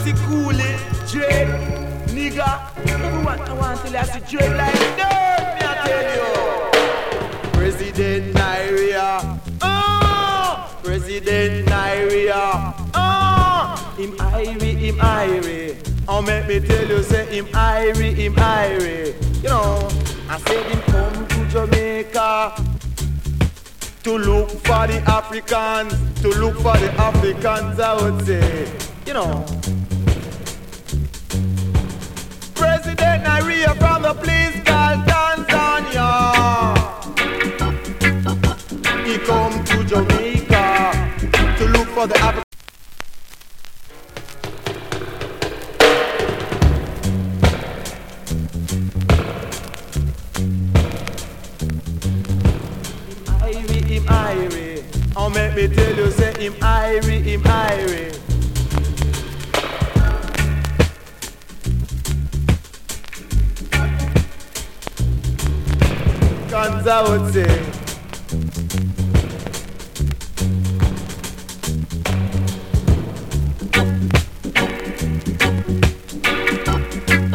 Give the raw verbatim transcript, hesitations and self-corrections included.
see coolie, dread, nigga. Everyone I want to see dread like dirt, me I tell you. President Nigeria, oh, President Nigeria, oh, him irie, him irie. Oh, make me tell you, say him irie, him irie. You know, I said him come to Jamaica to look for the Africans, to look for the Africans, I would say. You know, President Nigeria from the place called Tanzania. He come to Jamaica to look for the Africans. Him irie, oh make me tell you, say him irie, him irie. Guns I would say.